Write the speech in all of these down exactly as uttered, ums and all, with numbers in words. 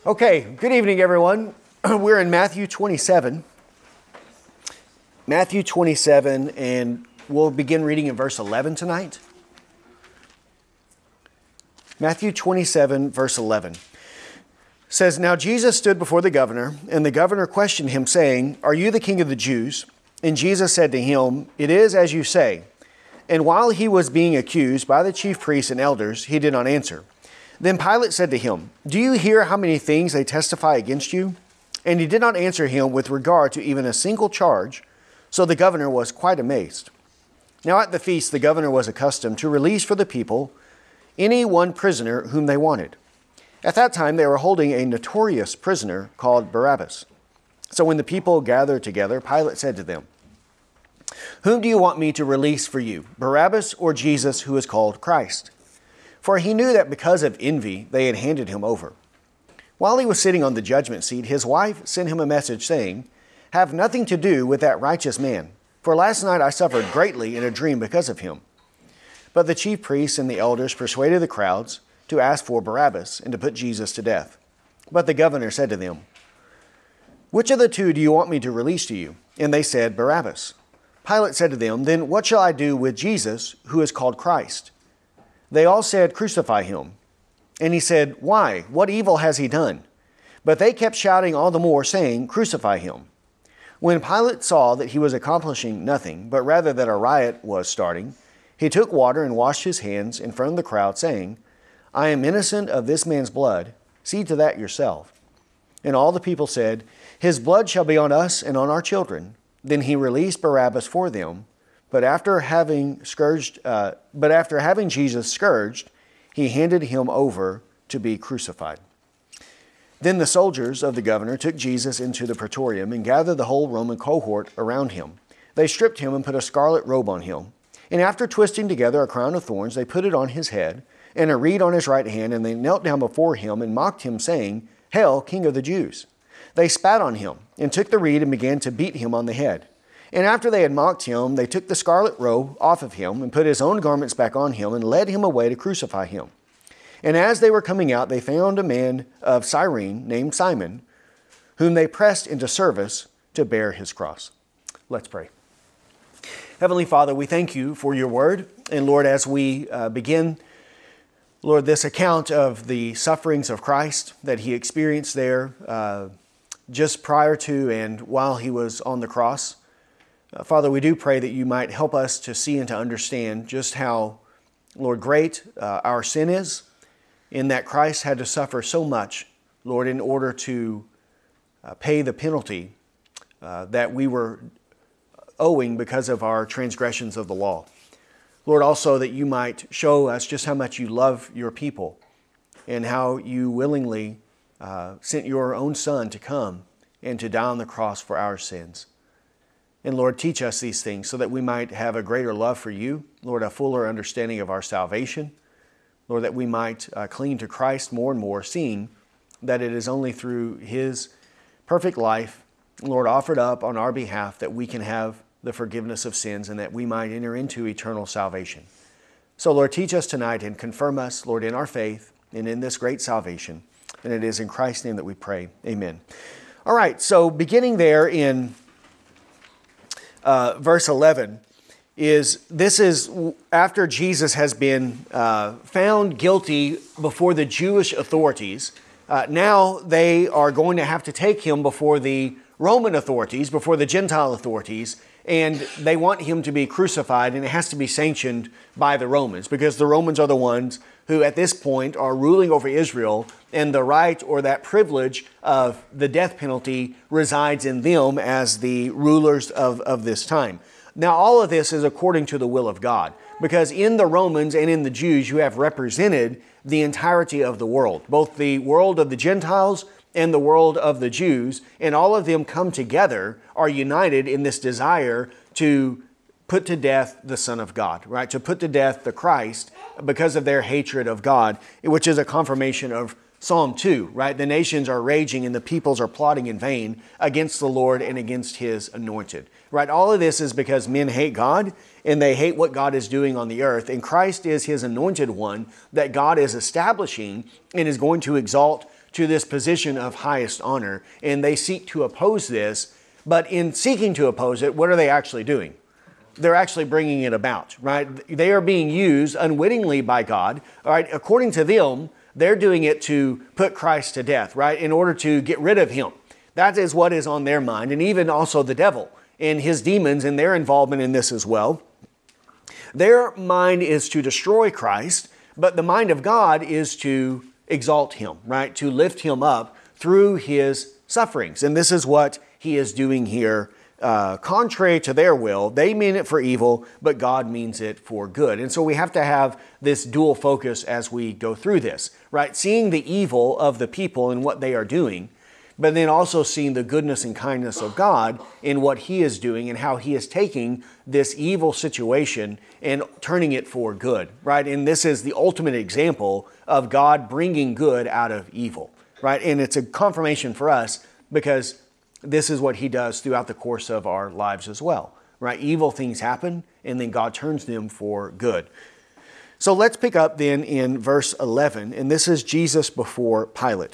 Okay, good evening, everyone. We're in Matthew twenty-seven. Matthew twenty-seven, and we'll begin reading in verse eleven tonight. Matthew twenty-seven, verse eleven says, "Now Jesus stood before the governor, and the governor questioned him, saying, 'Are you the king of the Jews?' And Jesus said to him, 'It is as you say.' And while he was being accused by the chief priests and elders, he did not answer. Then Pilate said to him, 'Do you hear how many things they testify against you?' And he did not answer him with regard to even a single charge, so the governor was quite amazed. Now at the feast the governor was accustomed to release for the people any one prisoner whom they wanted. At that time they were holding a notorious prisoner called Barabbas. So when the people gathered together, Pilate said to them, 'Whom do you want me to release for you, Barabbas or Jesus, who is called Christ?' For he knew that because of envy they had handed him over. While he was sitting on the judgment seat, his wife sent him a message saying, 'Have nothing to do with that righteous man, for last night I suffered greatly in a dream because of him.' But the chief priests and the elders persuaded the crowds to ask for Barabbas and to put Jesus to death. But the governor said to them, 'Which of the two do you want me to release to you?' And they said, 'Barabbas.' Pilate said to them, 'Then what shall I do with Jesus, who is called Christ?' They all said, 'Crucify him.' And he said, 'Why? What evil has he done?' But they kept shouting all the more, saying, 'Crucify him.' When Pilate saw that he was accomplishing nothing, but rather that a riot was starting, he took water and washed his hands in front of the crowd, saying, 'I am innocent of this man's blood. See to that yourself.' And all the people said, 'His blood shall be on us and on our children.' Then he released Barabbas for them. But after having scourged, uh, but after having Jesus scourged, he handed him over to be crucified. Then the soldiers of the governor took Jesus into the praetorium and gathered the whole Roman cohort around him. They stripped him and put a scarlet robe on him. And after twisting together a crown of thorns, they put it on his head and a reed on his right hand, and they knelt down before him and mocked him, saying, 'Hail, King of the Jews!' They spat on him and took the reed and began to beat him on the head. And after they had mocked him, they took the scarlet robe off of him and put his own garments back on him and led him away to crucify him. And as they were coming out, they found a man of Cyrene named Simon, whom they pressed into service to bear his cross." Let's pray. Heavenly Father, we thank you for your word. And Lord, as we uh, begin, Lord, this account of the sufferings of Christ that he experienced there uh, just prior to and while he was on the cross, Uh, Father, we do pray that you might help us to see and to understand just how, Lord, great uh, our sin is, in that Christ had to suffer so much, Lord, in order to uh, pay the penalty uh, that we were owing because of our transgressions of the law. Lord, also that you might show us just how much you love your people and how you willingly uh, sent your own Son to come and to die on the cross for our sins. And Lord, teach us these things so that we might have a greater love for you. Lord, a fuller understanding of our salvation. Lord, that we might uh, cling to Christ more and more, seeing that it is only through his perfect life, Lord, offered up on our behalf, that we can have the forgiveness of sins and that we might enter into eternal salvation. So Lord, teach us tonight and confirm us, Lord, in our faith and in this great salvation. And it is in Christ's name that we pray. Amen. All right, so beginning there in Uh, verse eleven is, this is after Jesus has been uh, found guilty before the Jewish authorities. Uh, now they are going to have to take him before the Roman authorities, before the Gentile authorities, and they want him to be crucified, and it has to be sanctioned by the Romans, because the Romans are the ones who at this point are ruling over Israel, and the right or that privilege of the death penalty resides in them as the rulers of, of this time. Now, all of this is according to the will of God, because in the Romans and in the Jews, you have represented the entirety of the world, both the world of the Gentiles and the world of the Jews, and all of them come together, are united in this desire to put to death the Son of God, right? To put to death the Christ because of their hatred of God, which is a confirmation of Psalm two, right? The nations are raging and the peoples are plotting in vain against the Lord and against His anointed, right? All of this is because men hate God and they hate what God is doing on the earth. And Christ is His anointed one that God is establishing and is going to exalt to this position of highest honor, and they seek to oppose this. But in seeking to oppose it, what are they actually doing? They're actually bringing it about, right? They are being used unwittingly by God, all right? According to them, they're doing it to put Christ to death, right? In order to get rid of him. That is what is on their mind, and even also the devil and his demons and their involvement in this as well. Their mind is to destroy Christ, but the mind of God is to exalt him, right? To lift him up through his sufferings. And this is what he is doing here. Uh, contrary to their will, they mean it for evil, but God means it for good. And so we have to have this dual focus as we go through this, right? Seeing the evil of the people and what they are doing, but then also seeing the goodness and kindness of God in what he is doing and how he is taking this evil situation and turning it for good, right? And this is the ultimate example of God bringing good out of evil, right? And it's a confirmation for us because this is what he does throughout the course of our lives as well, right? Evil things happen, and then God turns them for good. So let's pick up then in verse eleven, and this is Jesus before Pilate.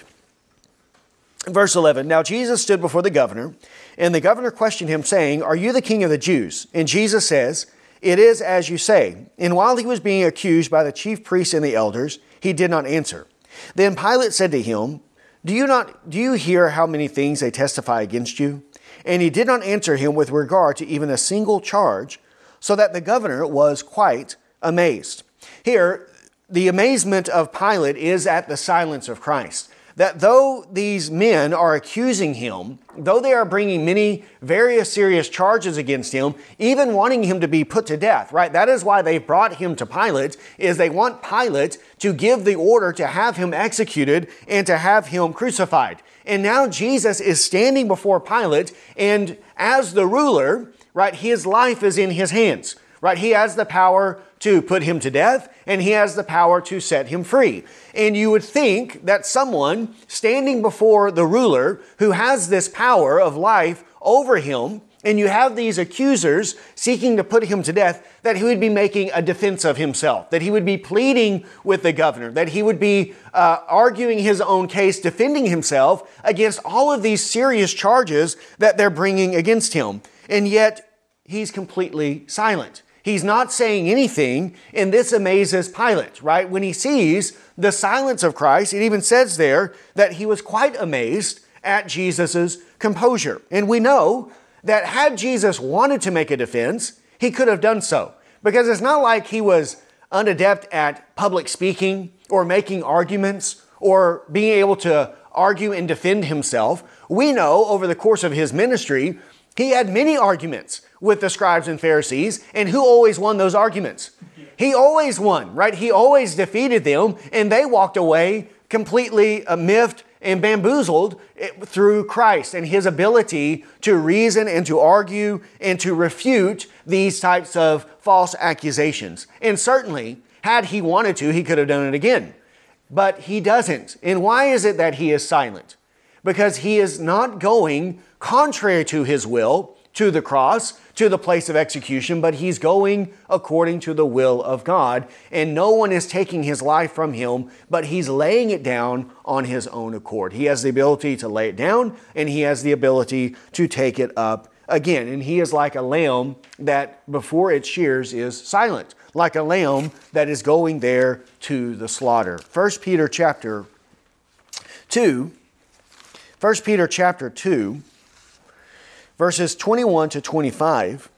Verse eleven, now Jesus stood before the governor, and the governor questioned him, saying, "Are you the king of the Jews?" And Jesus says, "It is as you say." And while he was being accused by the chief priests and the elders, he did not answer. Then Pilate said to him, Do you not, do you hear how many things they testify against you? And he did not answer him with regard to even a single charge, so that the governor was quite amazed. Here, the amazement of Pilate is at the silence of Christ. That though these men are accusing him, though they are bringing many various serious charges against him, even wanting him to be put to death, right? That is why they brought him to Pilate, is they want Pilate to give the order to have him executed and to have him crucified. And now Jesus is standing before Pilate, and as the ruler, right, his life is in his hands, right? He has the power to put him to death, and he has the power to set him free. And you would think that someone standing before the ruler who has this power of life over him, and you have these accusers seeking to put him to death, that he would be making a defense of himself, that he would be pleading with the governor, that he would be uh, arguing his own case, defending himself against all of these serious charges that they're bringing against him. And yet he's completely silent. He's not saying anything, and this amazes Pilate, right? When he sees the silence of Christ, it even says there that he was quite amazed at Jesus' composure. And we know that had Jesus wanted to make a defense, he could have done so. Because it's not like he was unadept at public speaking or making arguments or being able to argue and defend himself. We know over the course of his ministry, he had many arguments with the scribes and Pharisees, and who always won those arguments? He always won, right? He always defeated them, and they walked away completely uh, miffed and bamboozled through Christ and his ability to reason and to argue and to refute these types of false accusations. And certainly, had he wanted to, he could have done it again. But he doesn't. And why is it that he is silent? Because he is not going contrary to his will to the cross, to the place of execution, but he's going according to the will of God, and no one is taking his life from him, but he's laying it down on his own accord. He has the ability to lay it down, and he has the ability to take it up again. And he is like a lamb that before it shears is silent, like a lamb that is going there to the slaughter. First Peter chapter two, First Peter chapter two, verses twenty-one to twenty-five.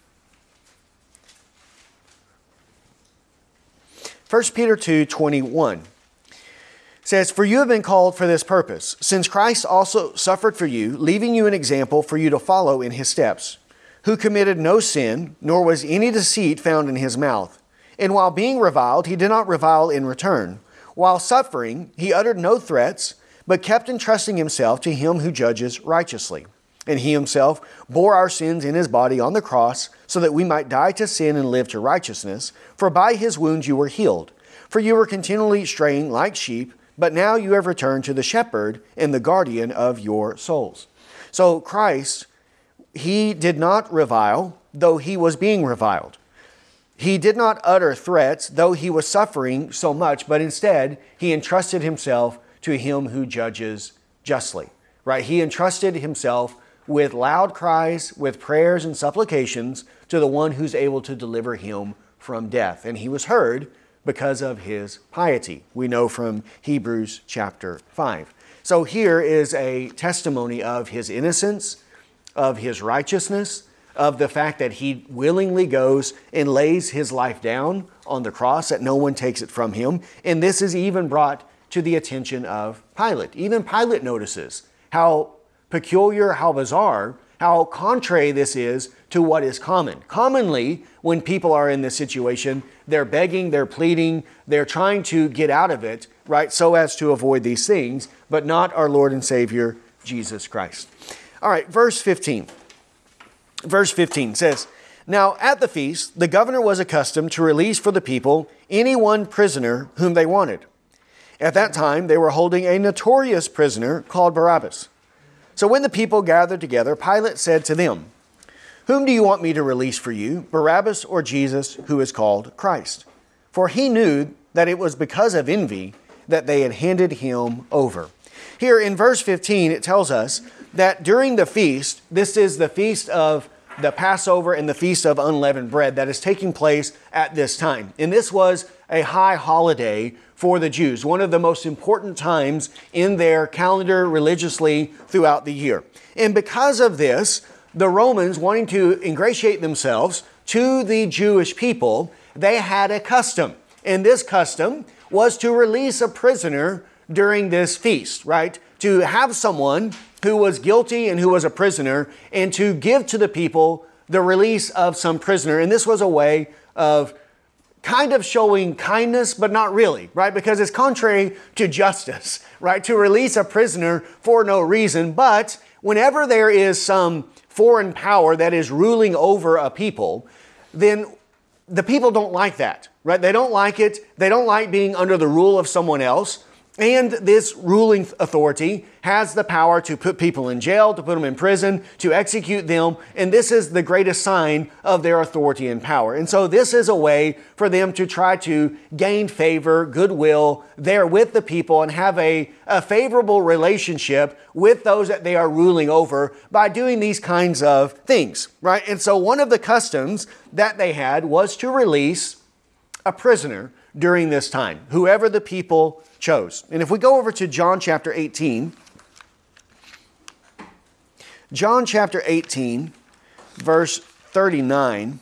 First Peter two, twenty-one says, "For you have been called for this purpose, since Christ also suffered for you, leaving you an example for you to follow in his steps, who committed no sin, nor was any deceit found in his mouth. And while being reviled, he did not revile in return. While suffering, he uttered no threats, but kept entrusting himself to him who judges righteously. And he himself bore our sins in his body on the cross, so that we might die to sin and live to righteousness. For by his wounds you were healed. For you were continually straying like sheep, but now you have returned to the shepherd and the guardian of your souls." So Christ, he did not revile, though he was being reviled. He did not utter threats, though he was suffering so much, but instead he entrusted himself to him who judges justly. Right? He entrusted himself with loud cries, with prayers and supplications to the one who's able to deliver him from death. And he was heard because of his piety. We know from Hebrews chapter five. So here is a testimony of his innocence, of his righteousness, of the fact that he willingly goes and lays his life down on the cross, that no one takes it from him. And this is even brought to the attention of Pilate. Even Pilate notices how peculiar, how bizarre, how contrary this is to what is common. Commonly, when people are in this situation, they're begging, they're pleading, they're trying to get out of it, right, so as to avoid these things, but not our Lord and Savior, Jesus Christ. All right, verse fifteen. Verse fifteen says, "Now at the feast, the governor was accustomed to release for the people any one prisoner whom they wanted. At that time, they were holding a notorious prisoner called Barabbas. So when the people gathered together, Pilate said to them, 'Whom do you want me to release for you, Barabbas or Jesus, who is called Christ?' For he knew that it was because of envy that they had handed him over." Here in verse fifteen, it tells us that during the feast, this is the feast of the Passover and the Feast of Unleavened Bread that is taking place at this time. And this was a high holiday for the Jews, one of the most important times in their calendar religiously throughout the year. And because of this, the Romans, wanting to ingratiate themselves to the Jewish people, they had a custom. And this custom was to release a prisoner during this feast, right? To have someone who was guilty and who was a prisoner, and to give to the people the release of some prisoner. And this was a way of kind of showing kindness, but not really, right? Because it's contrary to justice, right? To release a prisoner for no reason. But whenever there is some foreign power that is ruling over a people, then the people don't like that, right? They don't like it. They don't like being under the rule of someone else. And this ruling authority has the power to put people in jail, to put them in prison, to execute them. And this is the greatest sign of their authority and power. And so this is a way for them to try to gain favor, goodwill there with the people and have a, a favorable relationship with those that they are ruling over by doing these kinds of things, right? And so one of the customs that they had was to release a prisoner during this time, whoever the people chose. And if we go over to John chapter eighteen, John chapter eighteen, verse thirty-nine,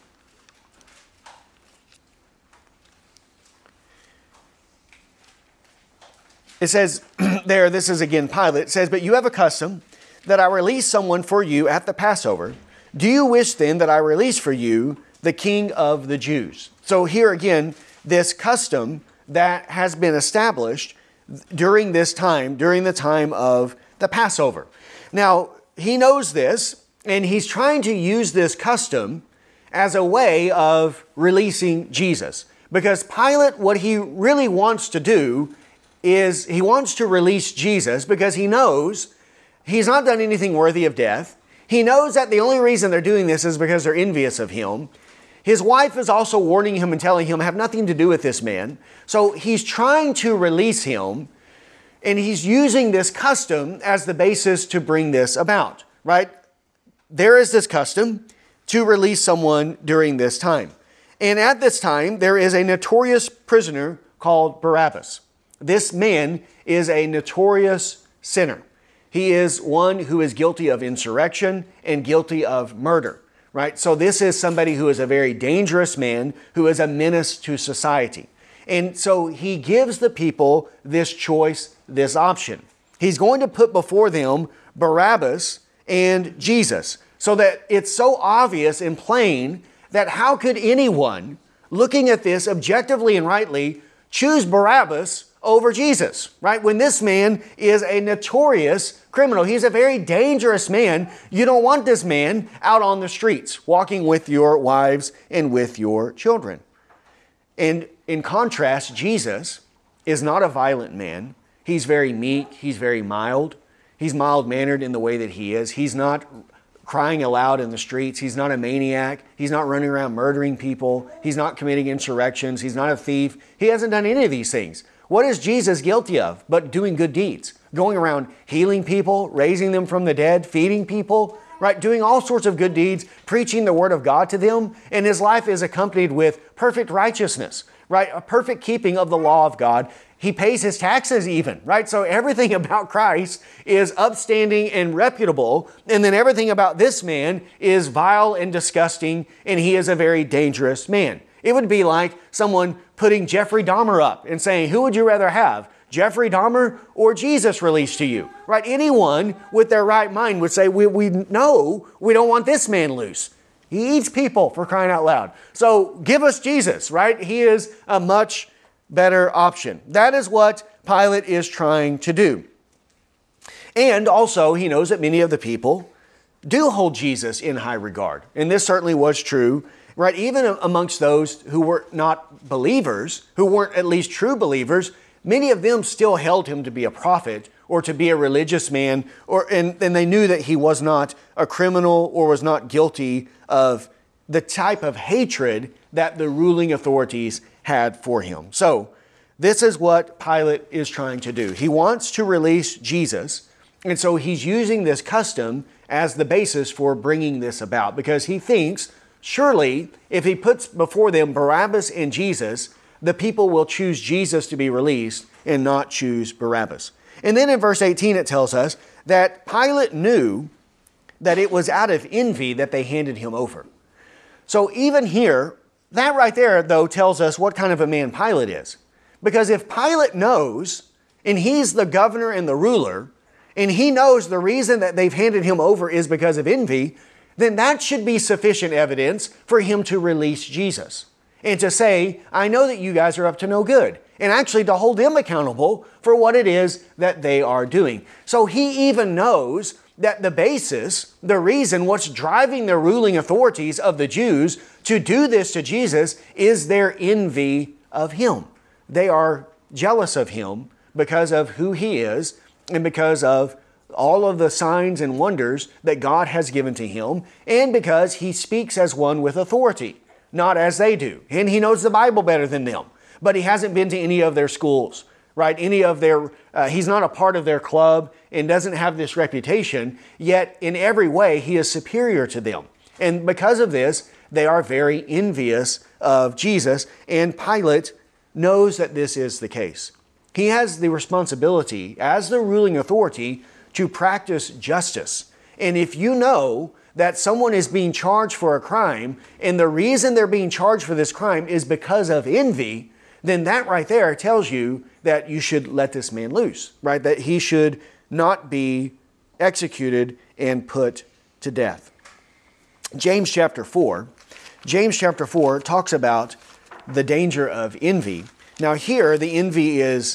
it says there, this is again Pilate, it says, "But you have a custom that I release someone for you at the Passover. Do you wish then that I release for you the King of the Jews?" So here again, this custom that has been established during this time, during the time of the Passover. Now, he knows this, and he's trying to use this custom as a way of releasing Jesus. Because Pilate, what he really wants to do is he wants to release Jesus because he knows he's not done anything worthy of death. He knows that the only reason they're doing this is because they're envious of him. His wife is also warning him and telling him, have nothing to do with this man. So he's trying to release him, and he's using this custom as the basis to bring this about, right? There is this custom to release someone during this time. And at this time, there is a notorious prisoner called Barabbas. This man is a notorious sinner. He is one who is guilty of insurrection and guilty of murder. Right? So this is somebody who is a very dangerous man, who is a menace to society. And so he gives the people this choice, this option. He's going to put before them Barabbas and Jesus, so that it's so obvious and plain that how could anyone looking at this objectively and rightly choose Barabbas over Jesus, right? When this man is a notorious criminal. He's a very dangerous man. You don't want this man out on the streets, walking with your wives and with your children. And in contrast, Jesus is not a violent man. He's very meek. He's very mild. He's mild-mannered in the way that he is. He's not crying aloud in the streets. He's not a maniac. He's not running around murdering people. He's not committing insurrections. He's not a thief. He hasn't done any of these things. What is Jesus guilty of but doing good deeds? Going around healing people, raising them from the dead, feeding people, right? Doing all sorts of good deeds, preaching the Word of God to them. And His life is accompanied with perfect righteousness, right? A perfect keeping of the law of God. He pays His taxes even, right? So everything about Christ is upstanding and reputable. And then everything about this man is vile and disgusting. And he is a very dangerous man. It would be like someone putting Jeffrey Dahmer up and saying, who would you rather have, Jeffrey Dahmer or Jesus released to you? Right? Anyone with their right mind would say, we, we know we don't want this man loose. He eats people, for crying out loud. So give us Jesus, right? He is a much better option. That is what Pilate is trying to do. And also, he knows that many of the people do hold Jesus in high regard. And this certainly was true, right? Even amongst those who were not believers, who weren't at least true believers, many of them still held him to be a prophet or to be a religious man, or and, and they knew that he was not a criminal or was not guilty of the type of hatred that the ruling authorities had for him. So this is what Pilate is trying to do. He wants to release Jesus, and so he's using this custom as the basis for bringing this about, because he thinks, surely, if he puts before them Barabbas and Jesus, the people will choose Jesus to be released and not choose Barabbas. And then in verse eighteen, it tells us that Pilate knew that it was out of envy that they handed him over. So even here, that right there, though, tells us what kind of a man Pilate is. Because if Pilate knows, and he's the governor and the ruler, and he knows the reason that they've handed him over is because of envy, then that should be sufficient evidence for him to release Jesus. And to say, I know that you guys are up to no good. And actually to hold them accountable for what it is that they are doing. So he even knows that the basis, the reason, what's driving the ruling authorities of the Jews to do this to Jesus is their envy of him. They are jealous of him because of who he is and because of all of the signs and wonders that God has given to him, and because he speaks as one with authority, not as they do. And he knows the Bible better than them, but he hasn't been to any of their schools, right? Any of their, uh, he's not a part of their club and doesn't have this reputation, yet in every way he is superior to them. And because of this, they are very envious of Jesus, and Pilate knows that this is the case. He has the responsibility as the ruling authority to practice justice. And if you know that someone is being charged for a crime, and the reason they're being charged for this crime is because of envy, then that right there tells you that you should let this man loose, right? That he should not be executed and put to death. James chapter four. James chapter four talks about the danger of envy. Now here, the envy is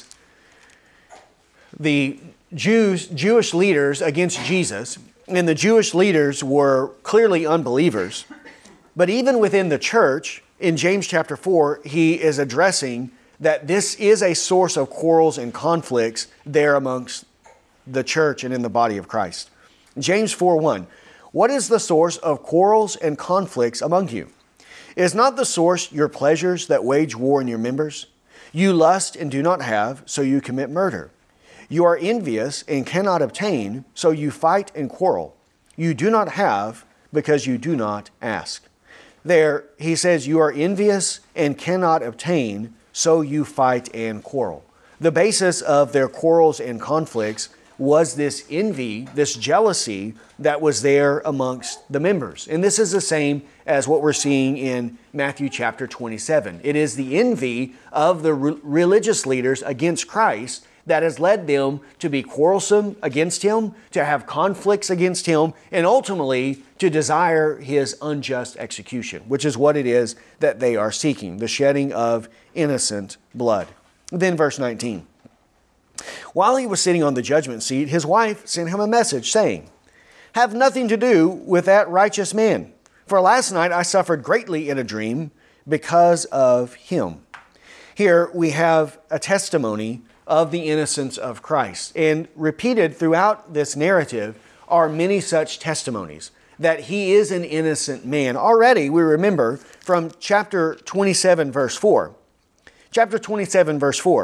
the Jews, Jewish leaders against Jesus, and the Jewish leaders were clearly unbelievers. But even within the church, in James chapter four, he is addressing that this is a source of quarrels and conflicts there amongst the church and in the body of Christ. James four one, what is the source of quarrels and conflicts among you? Is not the source your pleasures that wage war in your members? You lust and do not have, so you commit murder. You are envious and cannot obtain, so you fight and quarrel. You do not have because you do not ask. There, he says, you are envious and cannot obtain, so you fight and quarrel. The basis of their quarrels and conflicts was this envy, this jealousy that was there amongst the members. And this is the same as what we're seeing in Matthew chapter twenty-seven. It is the envy of the re- religious leaders against Christ that has led them to be quarrelsome against him, to have conflicts against him, and ultimately to desire his unjust execution, which is what it is that they are seeking, the shedding of innocent blood. Then verse nineteen. While he was sitting on the judgment seat, his wife sent him a message saying, have nothing to do with that righteous man, for last night I suffered greatly in a dream because of him. Here we have a testimony of the innocence of Christ. And repeated throughout this narrative are many such testimonies that he is an innocent man. Already we remember from chapter twenty-seven verse four. Chapter twenty-seven verse four.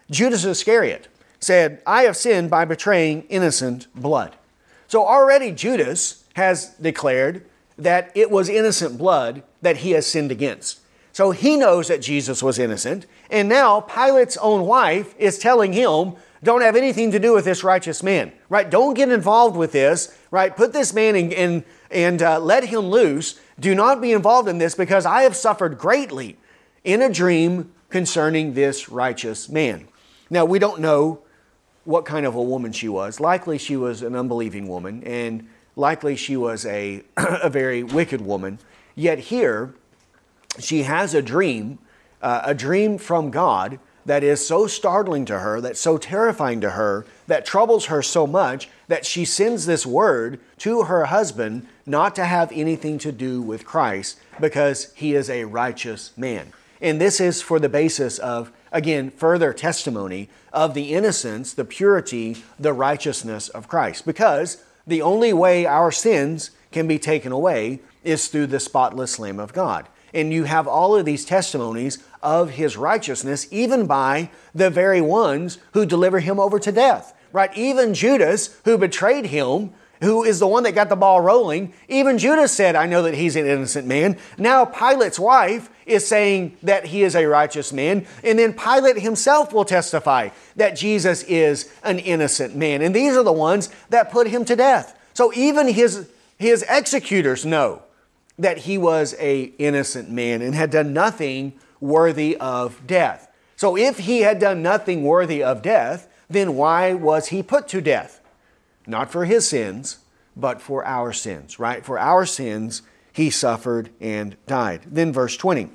Judas Iscariot said, I have sinned by betraying innocent blood. So already Judas has declared that it was innocent blood that he has sinned against. So he knows that Jesus was innocent. And now Pilate's own wife is telling him, don't have anything to do with this righteous man, right? Don't get involved with this, right? Put this man in, in and uh, let him loose. Do not be involved in this, because I have suffered greatly in a dream concerning this righteous man. Now, we don't know what kind of a woman she was. Likely she was an unbelieving woman, and likely she was a, a very wicked woman. Yet here, she has a dream, uh, a dream from God that is so startling to her, that's so terrifying to her, that troubles her so much that she sends this word to her husband not to have anything to do with Christ because he is a righteous man. And this is for the basis of, again, further testimony of the innocence, the purity, the righteousness of Christ. Because the only way our sins can be taken away is through the spotless Lamb of God. And you have all of these testimonies of his righteousness, even by the very ones who deliver him over to death, right? Even Judas, who betrayed him, who is the one that got the ball rolling, even Judas said, I know that he's an innocent man. Now Pilate's wife is saying that he is a righteous man. And then Pilate himself will testify that Jesus is an innocent man. And these are the ones that put him to death. So even his, his executors know that he was an innocent man and had done nothing worthy of death. So if he had done nothing worthy of death, then why was he put to death? Not for his sins, but for our sins, right? For our sins, he suffered and died. Then verse twenty.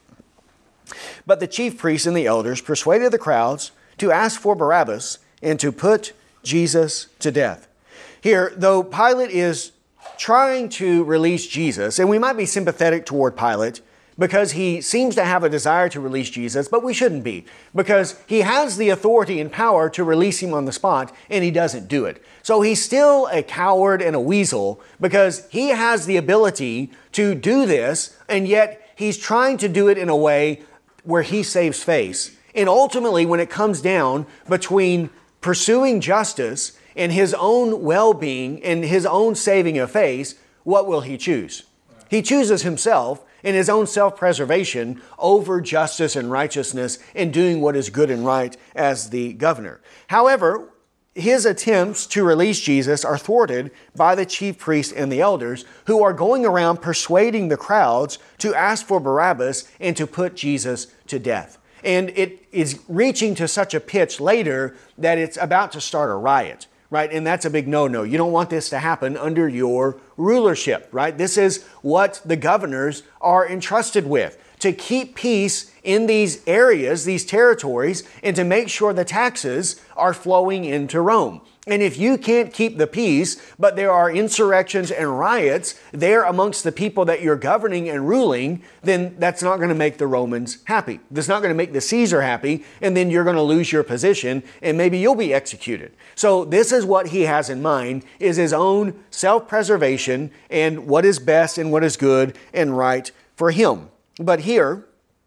But the chief priests and the elders persuaded the crowds to ask for Barabbas and to put Jesus to death. Here, though Pilate is trying to release Jesus, and we might be sympathetic toward Pilate because he seems to have a desire to release Jesus, but we shouldn't be, because he has the authority and power to release him on the spot, and he doesn't do it. So he's still a coward and a weasel because he has the ability to do this, and yet he's trying to do it in a way where he saves face. And ultimately, when it comes down between pursuing justice and his own well-being and his own saving of face, what will he choose? He chooses himself and his own self-preservation over justice and righteousness and doing what is good and right as the governor. However, his attempts to release Jesus are thwarted by the chief priests and the elders, who are going around persuading the crowds to ask for Barabbas and to put Jesus to death. And it is reaching to such a pitch later that it's about to start a riot. Right? And that's a big no-no. You don't want this to happen under your rulership, right? This is what the governors are entrusted with, to keep peace in these areas, these territories, and to make sure the taxes are flowing into Rome. And if you can't keep the peace, but there are insurrections and riots there amongst the people that you're governing and ruling, then that's not going to make the Romans happy. That's not going to make the Caesar happy, and then you're going to lose your position, and maybe you'll be executed. So this is what he has in mind, is his own self-preservation and what is best and what is good and right for him. But here,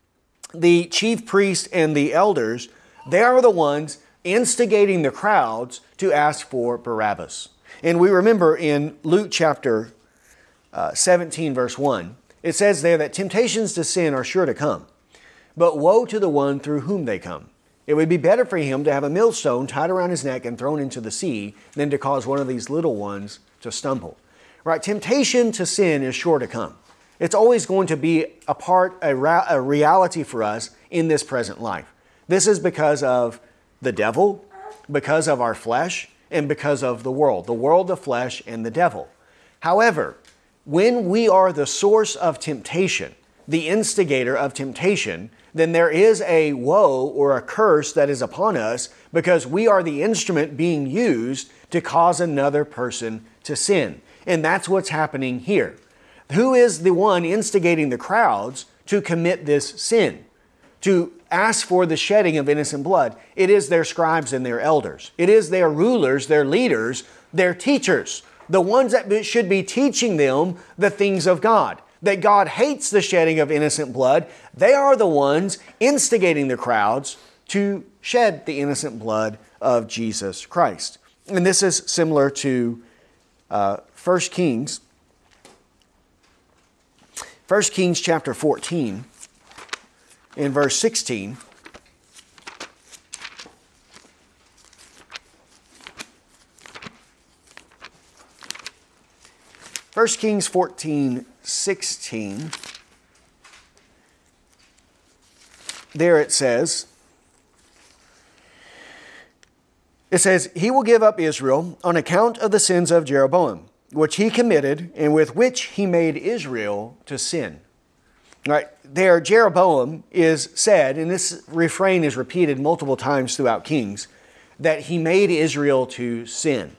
the chief priests and the elders, they are the ones instigating the crowds to ask for Barabbas. And we remember in Luke chapter uh, seventeen, verse one, it says there that temptations to sin are sure to come, but woe to the one through whom they come. It would be better for him to have a millstone tied around his neck and thrown into the sea than to cause one of these little ones to stumble. Right? Temptation to sin is sure to come. It's always going to be a part, a, ra- a reality for us in this present life. This is because of the devil, because of our flesh, and because of the world. The world, the flesh, and the devil. However, when we are the source of temptation, the instigator of temptation, then there is a woe or a curse that is upon us because we are the instrument being used to cause another person to sin. And that's what's happening here. Who is the one instigating the crowds to commit this sin? To ask for the shedding of innocent blood? It is their scribes and their elders. It is their rulers, their leaders, their teachers, the ones that should be teaching them the things of God. That God hates the shedding of innocent blood. They are the ones instigating the crowds to shed the innocent blood of Jesus Christ. And this is similar to uh, First Kings. First Kings chapter fourteen, in verse sixteen. First Kings fourteen, sixteen. There it says, it says, He will give up Israel on account of the sins of Jeroboam, which he committed and with which he made Israel to sin. Right there, Jeroboam is said, and this refrain is repeated multiple times throughout Kings, that he made Israel to sin.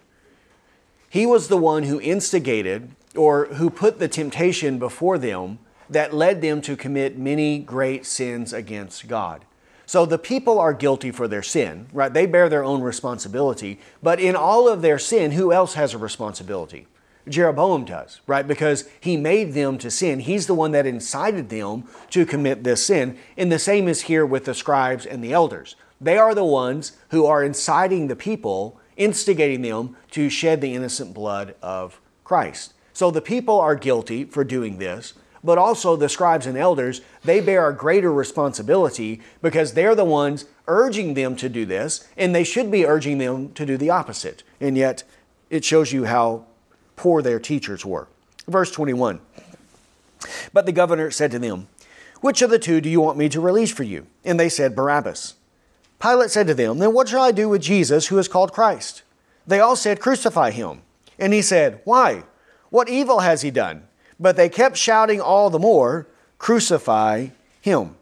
He was the one who instigated or who put the temptation before them that led them to commit many great sins against God. So the people are guilty for their sin, right? They bear their own responsibility. But in all of their sin, who else has a responsibility? Jeroboam does, right? Because he made them to sin. He's the one that incited them to commit this sin. And the same is here with the scribes and the elders. They are the ones who are inciting the people, instigating them to shed the innocent blood of Christ. So the people are guilty for doing this, but also the scribes and elders, they bear a greater responsibility because they're the ones urging them to do this, and they should be urging them to do the opposite. And yet, it shows you how poor their teachers were. Verse twenty-one, But the governor said to them, Which of the two do you want me to release for you? And they said, Barabbas. Pilate said to them, Then what shall I do with Jesus, who is called Christ? They all said, Crucify him. And he said, Why? What evil has he done? But they kept shouting all the more, Crucify him.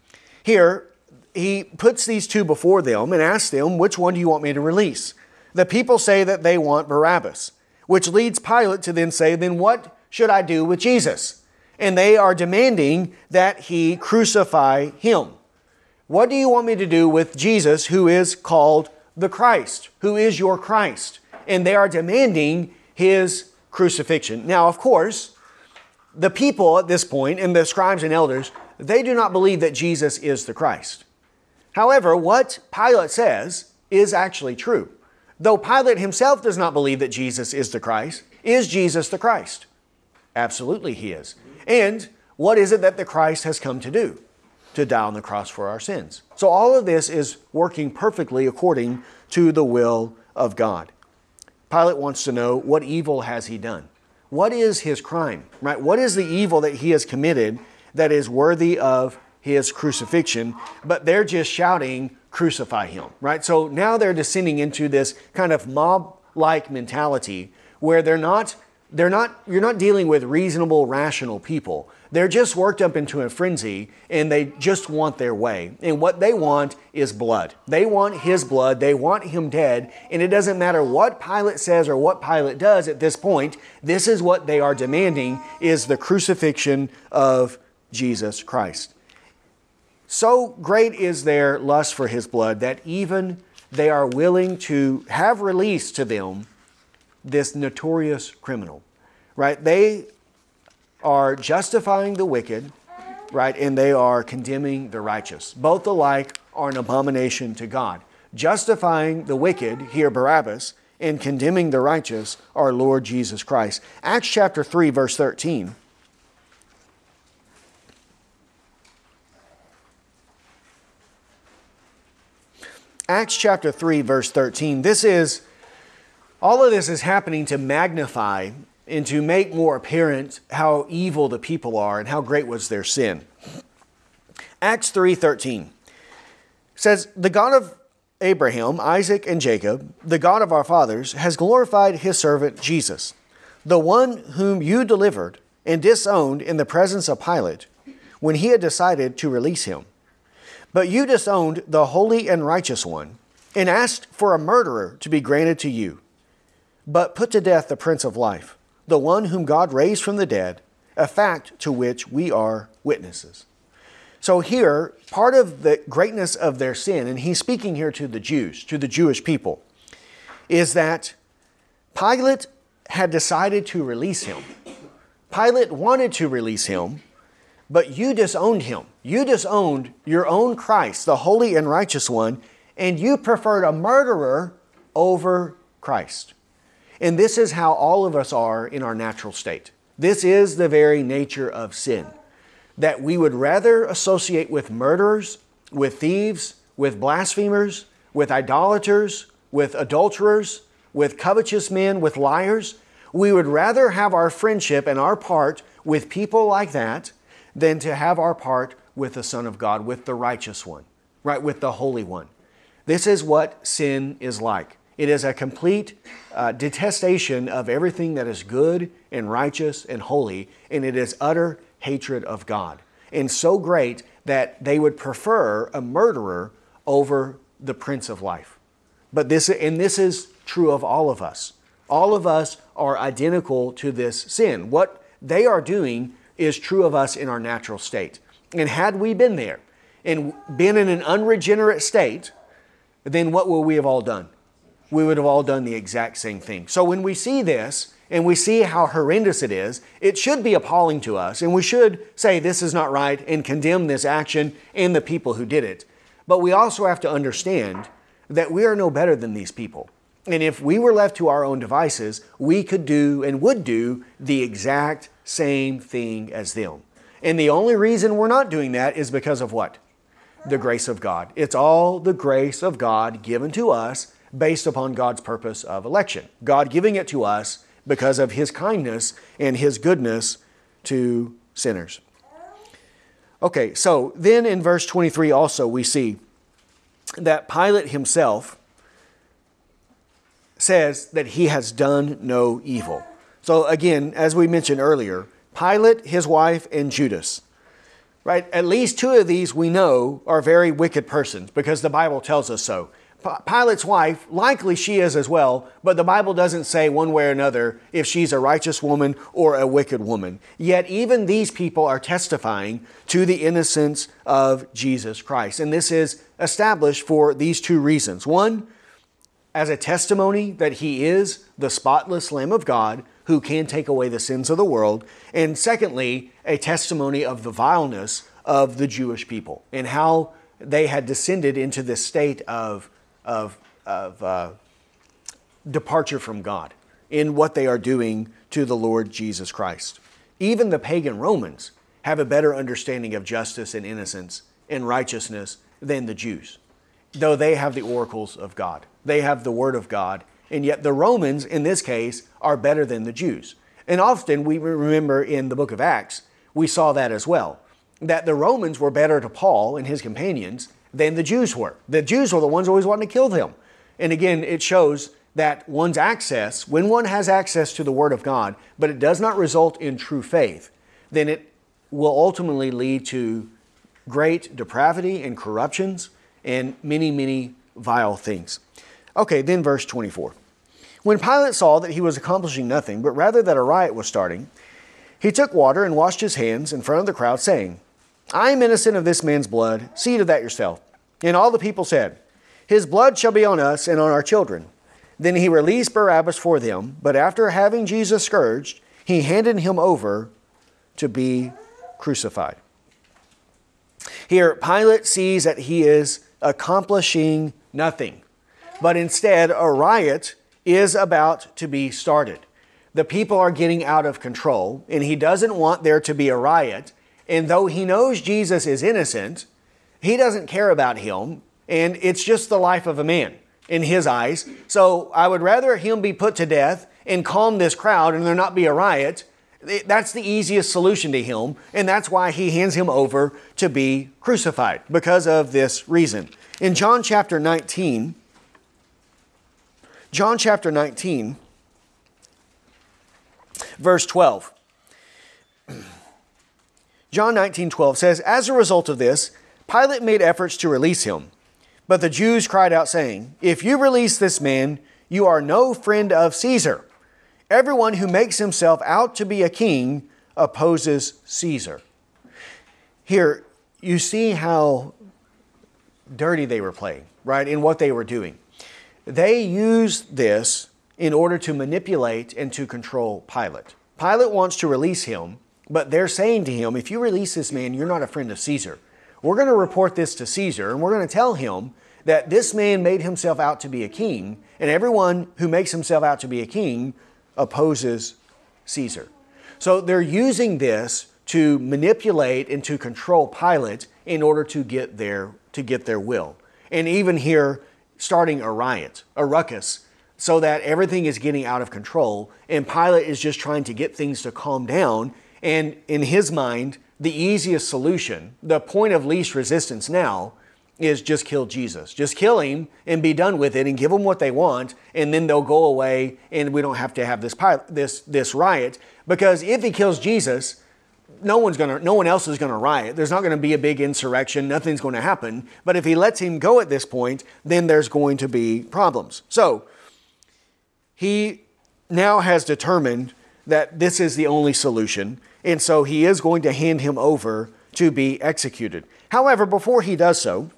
Here, he puts these two before them and asks them, Which one do you want me to release? The people say that they want Barabbas, which leads Pilate to then say, Then what should I do with Jesus? And they are demanding that he crucify him. What do you want me to do with Jesus, who is called the Christ, who is your Christ? And they are demanding his crucifixion. Now, of course, the people at this point, and the scribes and elders, they do not believe that Jesus is the Christ. However, what Pilate says is actually true. Though Pilate himself does not believe that Jesus is the Christ, is Jesus the Christ? Absolutely he is. And what is it that the Christ has come to do? To die on the cross for our sins. So all of this is working perfectly according to the will of God. Pilate wants to know, what evil has he done? What is his crime, right? What is the evil that he has committed that is worthy of his crucifixion? But they're just shouting, crucify him, right? So now they're descending into this kind of mob-like mentality where they're not, they're not, you're not dealing with reasonable, rational people. They're just worked up into a frenzy and they just want their way. And what they want is blood. They want his blood. They want him dead. And it doesn't matter what Pilate says or what Pilate does at this point. This is what they are demanding, is the crucifixion of Jesus Christ. So great is their lust for his blood that even they are willing to have released to them this notorious criminal, right? They are justifying the wicked, right? And they are condemning the righteous. Both alike are an abomination to God. Justifying the wicked, here Barabbas, and condemning the righteous, our Lord Jesus Christ. Acts chapter three, verse thirteen. Acts chapter three, verse thirteen. This is, all of this is happening to magnify and to make more apparent how evil the people are and how great was their sin. Acts three thirteen says, The God of Abraham, Isaac, and Jacob, the God of our fathers, has glorified his servant Jesus, the one whom you delivered and disowned in the presence of Pilate when he had decided to release him. But you disowned the holy and righteous one and asked for a murderer to be granted to you, but put to death the Prince of Life, the one whom God raised from the dead, a fact to which we are witnesses. So here, part of the greatness of their sin, and he's speaking here to the Jews, to the Jewish people, is that Pilate had decided to release him. Pilate wanted to release him, but you disowned him. You disowned your own Christ, the holy and righteous one, and you preferred a murderer over Christ. And this is how all of us are in our natural state. This is the very nature of sin, that we would rather associate with murderers, with thieves, with blasphemers, with idolaters, with adulterers, with covetous men, with liars. We would rather have our friendship and our part with people like that than to have our part with the Son of God, with the righteous one, right, with the Holy One. This is what sin is like. It is a complete uh, detestation of everything that is good and righteous and holy, and it is utter hatred of God. And so great that they would prefer a murderer over the Prince of Life. But this, and this is true of all of us. All of us are identical to this sin. What they are doing is true of us in our natural state. And had we been there and been in an unregenerate state, then what would we have all done? We would have all done the exact same thing. So when we see this and we see how horrendous it is, it should be appalling to us. And we should say this is not right and condemn this action and the people who did it. But we also have to understand that we are no better than these people. And if we were left to our own devices, we could do and would do the exact same thing as them. And the only reason we're not doing that is because of what? The grace of God. It's all the grace of God given to us based upon God's purpose of election. God giving it to us because of His kindness and His goodness to sinners. Okay, so then in verse twenty-three also we see that Pilate himself says that he has done no evil. So again, as we mentioned earlier, Pilate, his wife, and Judas. Right? At least two of these we know are very wicked persons because the Bible tells us so. Pilate's wife, likely she is as well, but the Bible doesn't say one way or another if she's a righteous woman or a wicked woman. Yet even these people are testifying to the innocence of Jesus Christ. And this is established for these two reasons. One, as a testimony that He is the spotless Lamb of God who can take away the sins of the world. And secondly, a testimony of the vileness of the Jewish people and how they had descended into this state of of, of uh, departure from God in what they are doing to the Lord Jesus Christ. Even the pagan Romans have a better understanding of justice and innocence and righteousness than the Jews, though they have the oracles of God. They have the Word of God, and yet the Romans, in this case, are better than the Jews. And often, we remember in the book of Acts, we saw that as well, that the Romans were better to Paul and his companions than the Jews were. The Jews were the ones always wanting to kill them. And again, it shows that one's access, when one has access to the Word of God, but it does not result in true faith, then it will ultimately lead to great depravity and corruptions and many, many vile things. Okay, then verse twenty-four. When Pilate saw that he was accomplishing nothing, but rather that a riot was starting, he took water and washed his hands in front of the crowd, saying, I am innocent of this man's blood. See to that yourself. And all the people said, His blood shall be on us and on our children. Then he released Barabbas for them, but after having Jesus scourged, he handed him over to be crucified. Here, Pilate sees that he is accomplishing nothing, but instead a riot is about to be started. The people are getting out of control, and he doesn't want there to be a riot. And though he knows Jesus is innocent, he doesn't care about him, and it's just the life of a man in his eyes. So I would rather him be put to death and calm this crowd and there not be a riot. That's the easiest solution to him, and that's why he hands him over to be crucified, because of this reason. In John chapter nineteen, John chapter nineteen, verse twelve. John nineteen twelve says, As a result of this, Pilate made efforts to release him. But the Jews cried out, saying, If you release this man, you are no friend of Caesar. Everyone who makes himself out to be a king opposes Caesar. Here, you see how dirty they were playing, right, in what they were doing. They used this in order to manipulate and to control Pilate. Pilate wants to release him, but they're saying to him, if you release this man, you're not a friend of Caesar. We're going to report this to Caesar, and we're going to tell him that this man made himself out to be a king, and everyone who makes himself out to be a king opposes Caesar. So they're using this to manipulate and to control Pilate in order to get their, to get their will. And even here, starting a riot, a ruckus, so that everything is getting out of control, and Pilate is just trying to get things to calm down. And in his mind, the easiest solution, the point of least resistance now, is just kill Jesus. Just kill him and be done with it and give them what they want, and then they'll go away and we don't have to have this this this riot. Because if he kills Jesus, no one's gonna, no one else is gonna riot. There's not gonna be a big insurrection. Nothing's gonna happen. But if he lets him go at this point, then there's going to be problems. So he now has determined that this is the only solution, and so he is going to hand him over to be executed. However, before he does so,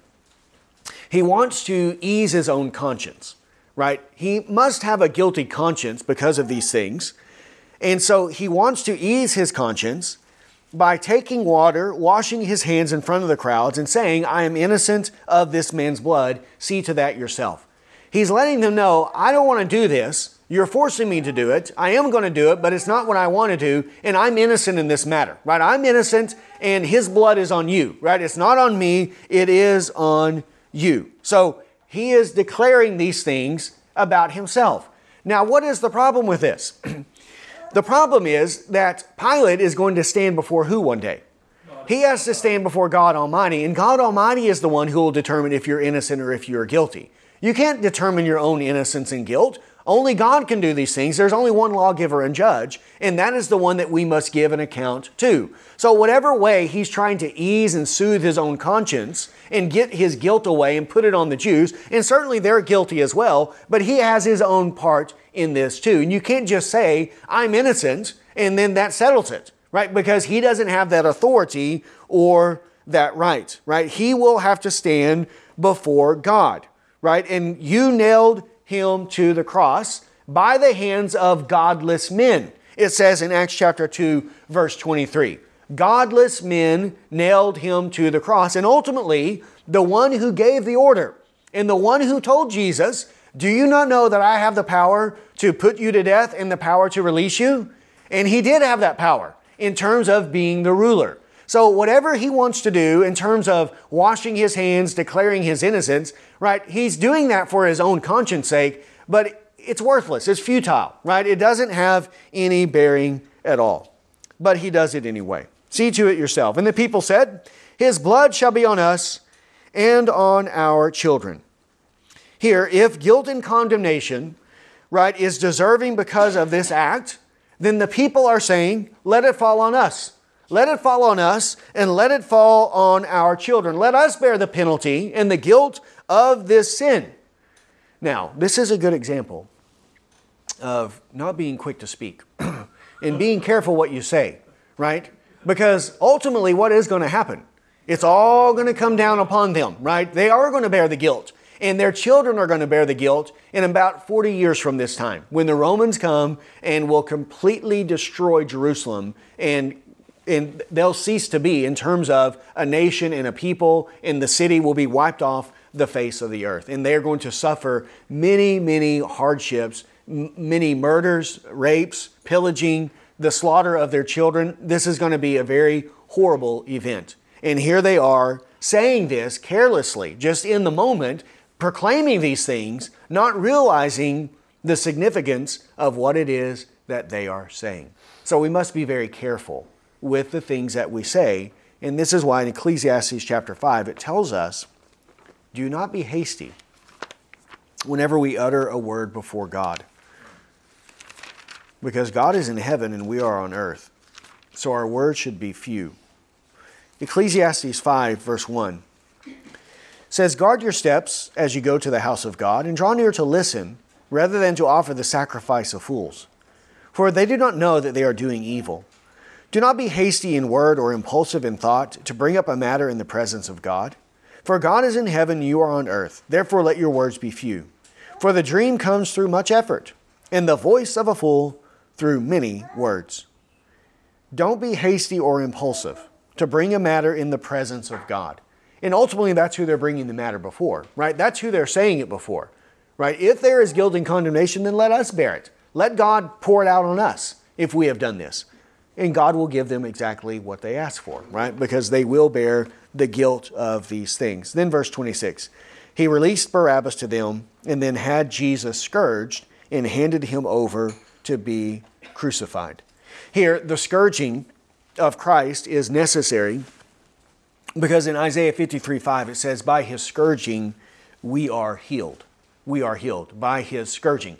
he wants to ease his own conscience, right? He must have a guilty conscience because of these things. And so he wants to ease his conscience by taking water, washing his hands in front of the crowds, and saying, I am innocent of this man's blood. See to that yourself. He's letting them know, I don't want to do this. You're forcing me to do it. I am going to do it, but it's not what I want to do, and I'm innocent in this matter, right? I'm innocent, and his blood is on you, right? It's not on me. It is on you. So he is declaring these things about himself. Now, what is the problem with this? The problem is that Pilate is going to stand before who one day? He has to stand before God Almighty, and God Almighty is the one who will determine if you're innocent or if you're guilty. You can't determine your own innocence and guilt. Only God can do these things. There's only one lawgiver and judge, and that is the one that we must give an account to. So whatever way he's trying to ease and soothe his own conscience and get his guilt away and put it on the Jews, and certainly they're guilty as well, but he has his own part in this too. And you can't just say, I'm innocent, and then that settles it, right? Because he doesn't have that authority or that right, right? He will have to stand before God, right? And you nailed him to the cross by the hands of godless men. It says in Acts chapter two, verse twenty-three, godless men nailed him to the cross. And ultimately, the one who gave the order and the one who told Jesus, do you not know that I have the power to put you to death and the power to release you? And he did have that power in terms of being the ruler. So whatever he wants to do in terms of washing his hands, declaring his innocence, right? He's doing that for his own conscience sake, but it's worthless. It's futile, right? It doesn't have any bearing at all. But he does it anyway. See to it yourself. And the people said, his blood shall be on us and on our children. Here, if guilt and condemnation, right, is deserving because of this act, then the people are saying, let it fall on us. Let it fall on us and let it fall on our children. Let us bear the penalty and the guilt of this sin. Now, this is a good example of not being quick to speak and being careful what you say, right? Because ultimately what is going to happen? It's all going to come down upon them, right? They are going to bear the guilt, and their children are going to bear the guilt in about forty years from this time, when the Romans come and will completely destroy Jerusalem, and And they'll cease to be in terms of a nation and a people, and the city will be wiped off the face of the earth. And they're going to suffer many, many hardships, m- many murders, rapes, pillaging, the slaughter of their children. This is going to be a very horrible event. And here they are saying this carelessly, just in the moment, proclaiming these things, not realizing the significance of what it is that they are saying. So we must be very careful with the things that we say. And this is why in Ecclesiastes chapter five, it tells us, do not be hasty whenever we utter a word before God. Because God is in heaven and we are on earth. So our words should be few. Ecclesiastes five verse one says, guard your steps as you go to the house of God, and draw near to listen rather than to offer the sacrifice of fools. For they do not know that they are doing evil. Do not be hasty in word or impulsive in thought to bring up a matter in the presence of God. For God is in heaven, you are on earth. Therefore let your words be few. For the dream comes through much effort, and the voice of a fool through many words. Don't be hasty or impulsive to bring a matter in the presence of God. And ultimately, that's who they're bringing the matter before, right? That's who they're saying it before, right? If there is guilt and condemnation, then let us bear it. Let God pour it out on us if we have done this. And God will give them exactly what they ask for, right? Because they will bear the guilt of these things. Then verse twenty-six, he released Barabbas to them and then had Jesus scourged and handed him over to be crucified. Here, the scourging of Christ is necessary because in Isaiah fifty-three five it says, by his scourging we are healed. We are healed by his scourging.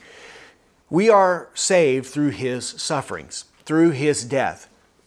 We are saved through his sufferings, through his death,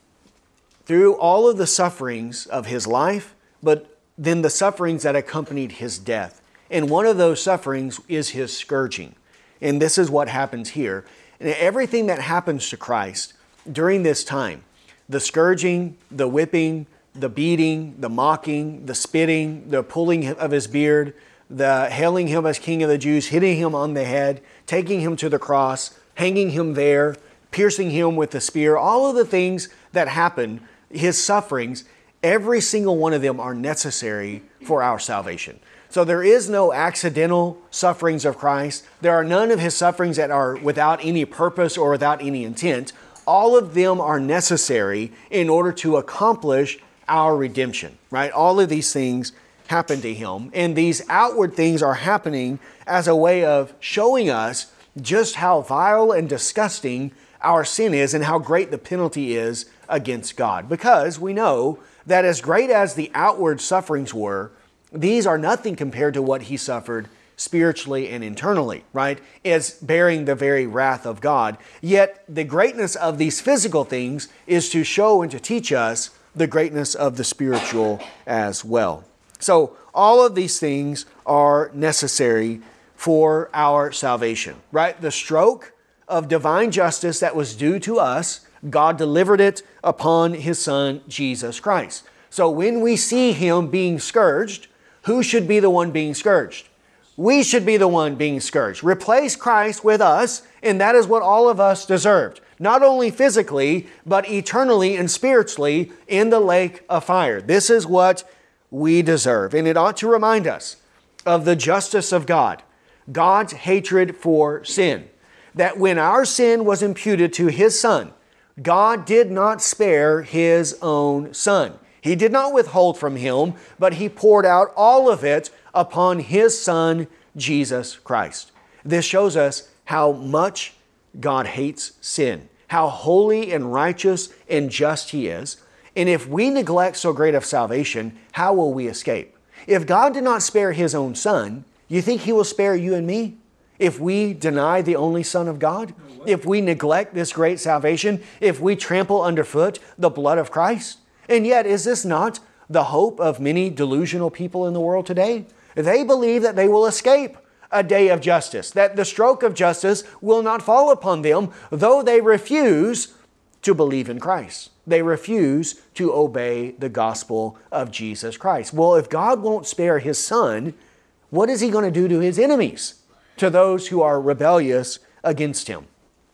through all of the sufferings of his life, but then the sufferings that accompanied his death. And one of those sufferings is his scourging. And this is what happens here. And everything that happens to Christ during this time, the scourging, the whipping, the beating, the mocking, the spitting, the pulling of his beard, the hailing him as King of the Jews, hitting him on the head, taking him to the cross, hanging him there, piercing him with the spear, all of the things that happen, his sufferings, every single one of them are necessary for our salvation. So there is no accidental sufferings of Christ. There are none of his sufferings that are without any purpose or without any intent. All of them are necessary in order to accomplish our redemption, right? All of these things happen to him. And these outward things are happening as a way of showing us just how vile and disgusting our sin is and how great the penalty is against God. Because we know that as great as the outward sufferings were, these are nothing compared to what he suffered spiritually and internally, right? As bearing the very wrath of God. Yet the greatness of these physical things is to show and to teach us the greatness of the spiritual as well. So all of these things are necessary for our salvation, right? The stroke of divine justice that was due to us, God delivered it upon his Son, Jesus Christ. So when we see him being scourged, who should be the one being scourged? We should be the one being scourged. Replace Christ with us, and that is what all of us deserved. Not only physically, but eternally and spiritually in the lake of fire. This is what we deserve. And it ought to remind us of the justice of God, God's hatred for sin. That when our sin was imputed to his Son, God did not spare his own Son. He did not withhold from him, but he poured out all of it upon his Son, Jesus Christ. This shows us how much God hates sin, how holy and righteous and just he is. And if we neglect so great of salvation, how will we escape? If God did not spare his own Son, you think he will spare you and me? If we deny the only Son of God, if we neglect this great salvation, if we trample underfoot the blood of Christ. And yet, is this not the hope of many delusional people in the world today? They believe that they will escape a day of justice, that the stroke of justice will not fall upon them, though they refuse to believe in Christ. They refuse to obey the gospel of Jesus Christ. Well, if God won't spare his Son, what is he going to do to his enemies, to those who are rebellious against him?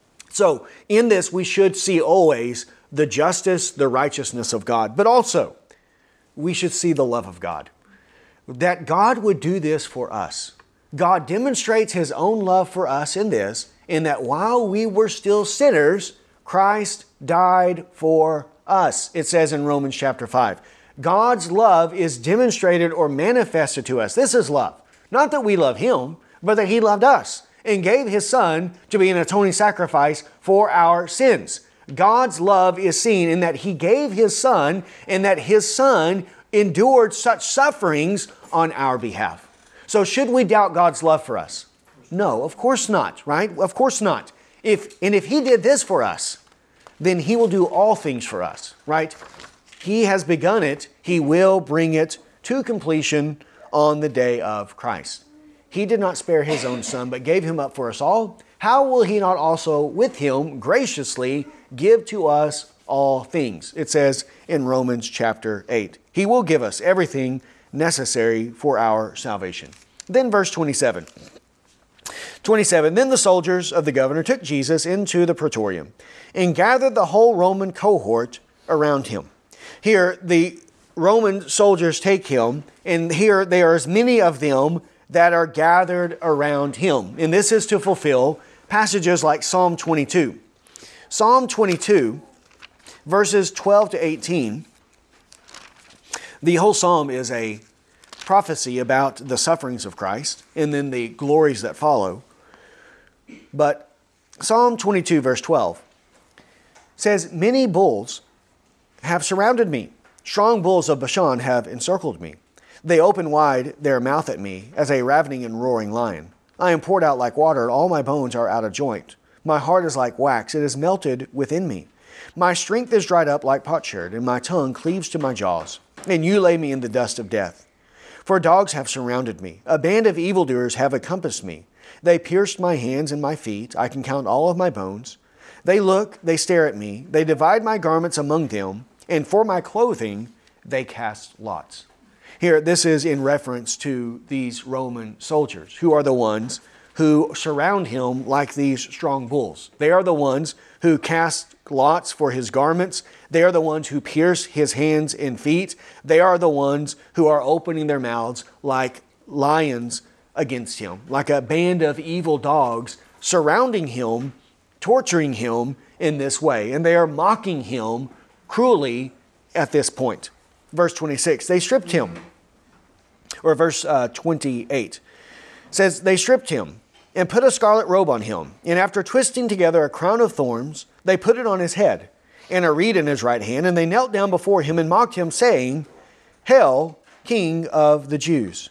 So in this, we should see always the justice, the righteousness of God, but also we should see the love of God. That God would do this for us. God demonstrates his own love for us in this, in that while we were still sinners, Christ died for us. It says in Romans chapter five, God's love is demonstrated or manifested to us. This is love. Not that we love him, but that he loved us and gave his Son to be an atoning sacrifice for our sins. God's love is seen in that he gave his Son and that his Son endured such sufferings on our behalf. So should we doubt God's love for us? No, of course not, right? Of course not. If, and if he did this for us, then he will do all things for us, right? He has begun it. He will bring it to completion on the day of Christ. He did not spare his own Son, but gave him up for us all. How will he not also with him graciously give to us all things? It says in Romans chapter eight. He will give us everything necessary for our salvation. Then verse twenty-seven. twenty-seven, then the soldiers of the governor took Jesus into the praetorium and gathered the whole Roman cohort around him. Here, the Roman soldiers take him, and here there are as many of them that are gathered around him. And this is to fulfill passages like Psalm twenty-two. Psalm twenty-two, verses twelve to eighteen. The whole psalm is a prophecy about the sufferings of Christ and then the glories that follow. But Psalm twenty-two, verse twelve says, "Many bulls have surrounded me. Strong bulls of Bashan have encircled me. They open wide their mouth at me as a ravening and roaring lion. I am poured out like water, and all my bones are out of joint. My heart is like wax, it is melted within me. My strength is dried up like potsherd, and my tongue cleaves to my jaws. And you lay me in the dust of death. For dogs have surrounded me. A band of evildoers have encompassed me. They pierced my hands and my feet. I can count all of my bones. They look, they stare at me. They divide my garments among them, and for my clothing they cast lots." Here, this is in reference to these Roman soldiers, who are the ones who surround him like these strong bulls. They are the ones who cast lots for his garments. They are the ones who pierce his hands and feet. They are the ones who are opening their mouths like lions against him, like a band of evil dogs surrounding him, torturing him in this way. And they are mocking him cruelly at this point. Verse twenty-six, they stripped him. Or verse uh, twenty-eight says, "They stripped him and put a scarlet robe on him. And after twisting together a crown of thorns, they put it on his head and a reed in his right hand. And they knelt down before him and mocked him, saying, 'Hail, King of the Jews.'"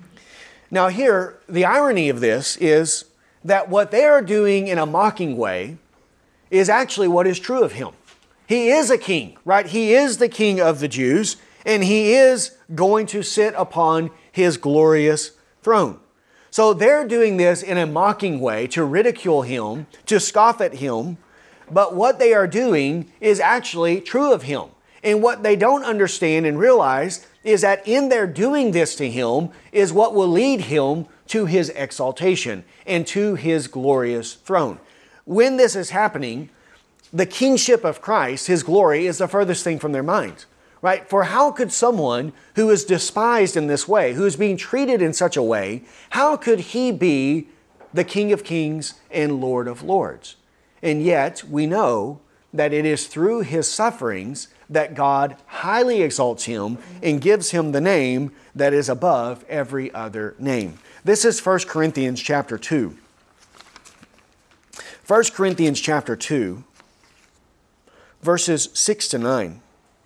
Now here, the irony of this is that what they are doing in a mocking way is actually what is true of him. He is a king, right? He is the King of the Jews, and he is going to sit upon his glorious throne. So they're doing this in a mocking way to ridicule him, to scoff at him, but what they are doing is actually true of him. And what they don't understand and realize is that in their doing this to him is what will lead him to his exaltation and to his glorious throne. When this is happening, the kingship of Christ, his glory, is the furthest thing from their minds, right? For how could someone who is despised in this way, who is being treated in such a way, how could he be the King of Kings and Lord of Lords? And yet we know that it is through his sufferings that God highly exalts him and gives him the name that is above every other name. This is First Corinthians chapter two. First Corinthians chapter two, verses six to nine.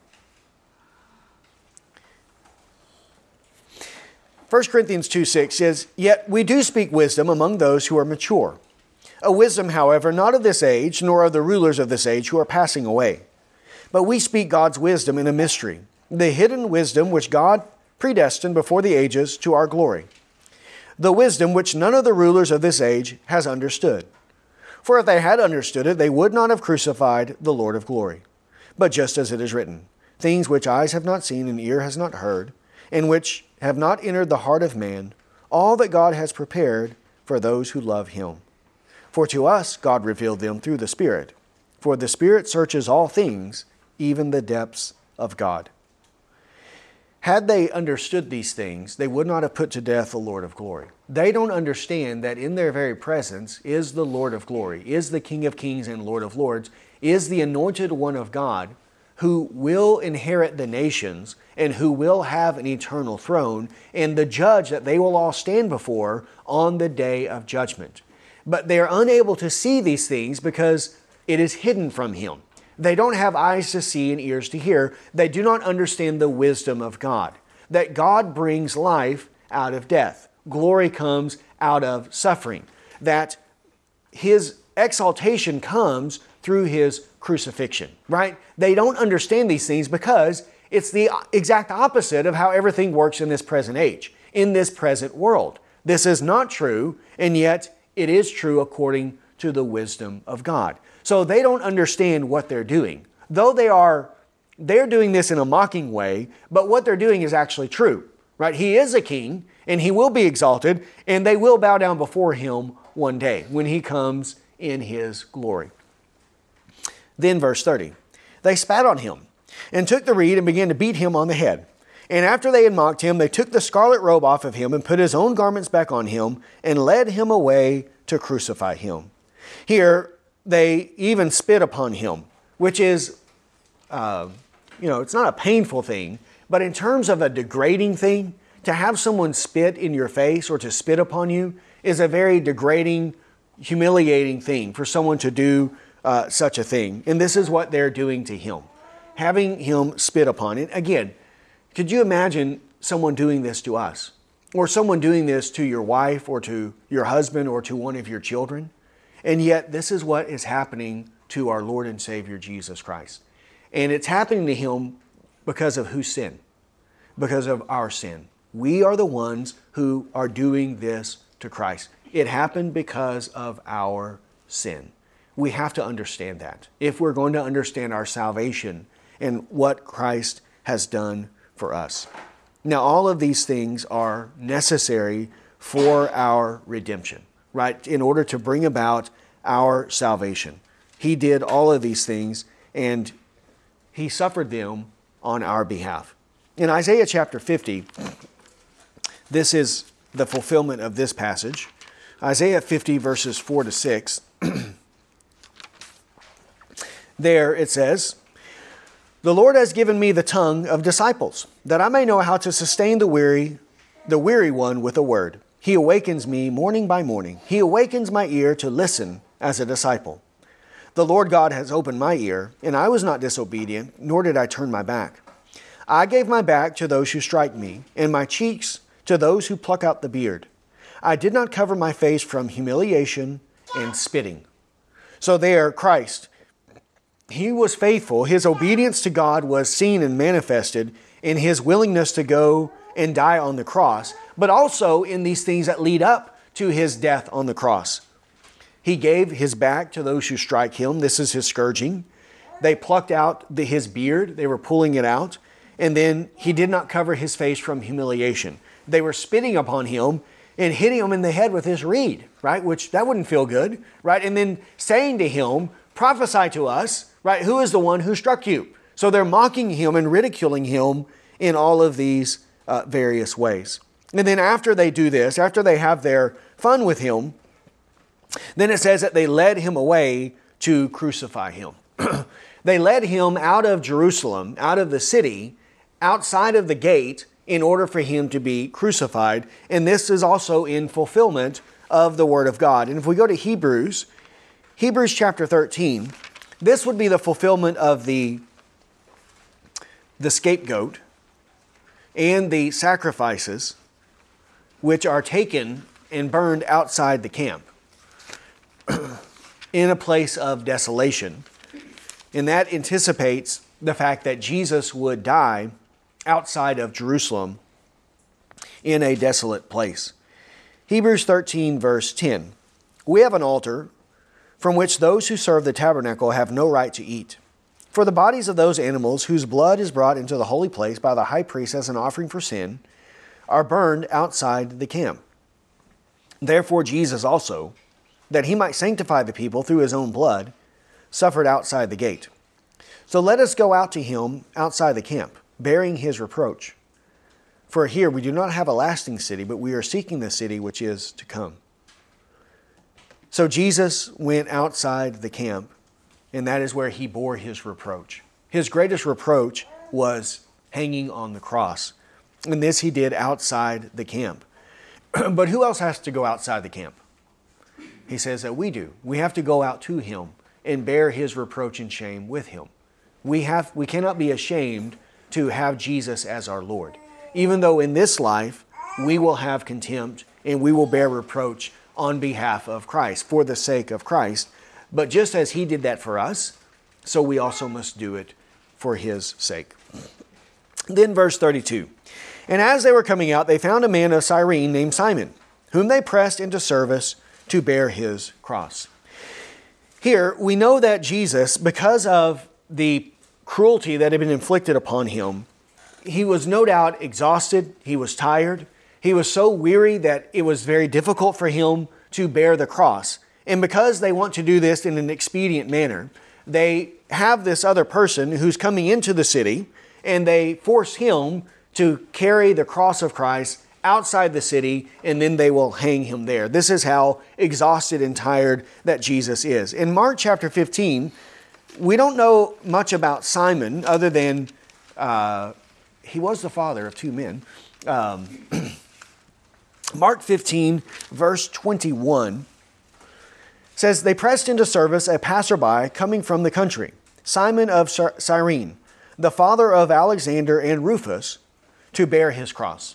First Corinthians two six says, "Yet we do speak wisdom among those who are mature. A wisdom, however, not of this age, nor of the rulers of this age who are passing away. But we speak God's wisdom in a mystery, the hidden wisdom which God predestined before the ages to our glory. The wisdom which none of the rulers of this age has understood. For if they had understood it, they would not have crucified the Lord of glory. But just as it is written, things which eyes have not seen and ear has not heard, and which have not entered the heart of man, all that God has prepared for those who love him. For to us God revealed them through the Spirit. For the Spirit searches all things, even the depths of God." Had they understood these things, they would not have put to death the Lord of glory. They don't understand that in their very presence is the Lord of glory, is the King of Kings and Lord of Lords, is the anointed one of God, who will inherit the nations and who will have an eternal throne, and the judge that they will all stand before on the day of judgment. But they are unable to see these things because it is hidden from him. They don't have eyes to see and ears to hear. They do not understand the wisdom of God, that God brings life out of death. Glory comes out of suffering, that his exaltation comes through his crucifixion, right? They don't understand these things because it's the exact opposite of how everything works in this present age, in this present world. This is not true, and yet it is true according to the wisdom of God. So they don't understand what they're doing. Though they are, they're doing this in a mocking way, but what they're doing is actually true, right? He is a king, and he will be exalted, and they will bow down before him one day when he comes in his glory. Then verse thirty, they spat on him and took the reed and began to beat him on the head. And after they had mocked him, they took the scarlet robe off of him and put his own garments back on him and led him away to crucify him. Here, they even spit upon him, which is, uh, you know, it's not a painful thing, but in terms of a degrading thing, to have someone spit in your face or to spit upon you is a very degrading, humiliating thing for someone to do uh, such a thing. And this is what they're doing to him, having him spit upon it. Again, could you imagine someone doing this to us? Or someone doing this to your wife or to your husband or to one of your children? And yet this is what is happening to our Lord and Savior Jesus Christ. And it's happening to him because of whose sin? Because of our sin. We are the ones who are doing this to Christ. It happened because of our sin. We have to understand that if we're going to understand our salvation and what Christ has done for us. Now, all of these things are necessary for our redemption, right? In order to bring about our salvation. He did all of these things and He suffered them on our behalf. In Isaiah chapter fifty, this is the fulfillment of this passage. Isaiah fifty verses four to six. There it says, "The Lord has given me the tongue of disciples, that I may know how to sustain the weary, the weary one with a word. He awakens me morning by morning. He awakens my ear to listen as a disciple. The Lord God has opened my ear, and I was not disobedient, nor did I turn my back. I gave my back to those who strike me, and my cheeks to those who pluck out the beard. I did not cover my face from humiliation and spitting." So there, Christ, He was faithful. His obedience to God was seen and manifested in His willingness to go and die on the cross, but also in these things that lead up to His death on the cross. He gave His back to those who strike Him. This is His scourging. They plucked out the, His beard. They were pulling it out. And then He did not cover His face from humiliation. They were spitting upon Him and hitting Him in the head with His reed, right? Which that wouldn't feel good, right? And then saying to Him, "Prophesy to us, right? Who is the one who struck you?" So they're mocking Him and ridiculing Him in all of these uh, various ways. And then after they do this, after they have their fun with Him, then it says that they led Him away to crucify Him. They led Him out of Jerusalem, out of the city, outside of the gate, in order for Him to be crucified. And this is also in fulfillment of the Word of God. And if we go to Hebrews, Hebrews chapter thirteen, this would be the fulfillment of the, the scapegoat and the sacrifices which are taken and burned outside the camp in a place of desolation. And that anticipates the fact that Jesus would die outside of Jerusalem in a desolate place. Hebrews thirteen verse ten. "We have an altar from which those who serve the tabernacle have no right to eat. For the bodies of those animals whose blood is brought into the holy place by the high priest as an offering for sin are burned outside the camp. Therefore Jesus also, that He might sanctify the people through His own blood, suffered outside the gate. So let us go out to Him outside the camp, bearing His reproach. For here we do not have a lasting city, but we are seeking the city which is to come." So Jesus went outside the camp, and that is where He bore His reproach. His greatest reproach was hanging on the cross. And this He did outside the camp. But who else has to go outside the camp? He says that we do. We have to go out to Him and bear His reproach and shame with Him. We have, we cannot be ashamed to have Jesus as our Lord. Even though in this life we will have contempt and we will bear reproach on behalf of Christ, for the sake of Christ. But just as He did that for us, so we also must do it for His sake. Then verse thirty-two. "And as they were coming out, they found a man of Cyrene named Simon, whom they pressed into service to bear his cross." Here we know that Jesus, because of the cruelty that had been inflicted upon Him, He was no doubt exhausted. He was tired. He was so weary that it was very difficult for Him to bear the cross. And because they want to do this in an expedient manner, they have this other person who's coming into the city, and they force him to carry the cross of Christ outside the city, and then they will hang him there. This is how exhausted and tired that Jesus is. In Mark chapter fifteen, we don't know much about Simon other than uh, he was the father of two men. Um, Mark fifteen, verse twenty-one says, they pressed into service a passerby coming from the country, Simon of Cyrene, the father of Alexander and Rufus, to bear his cross.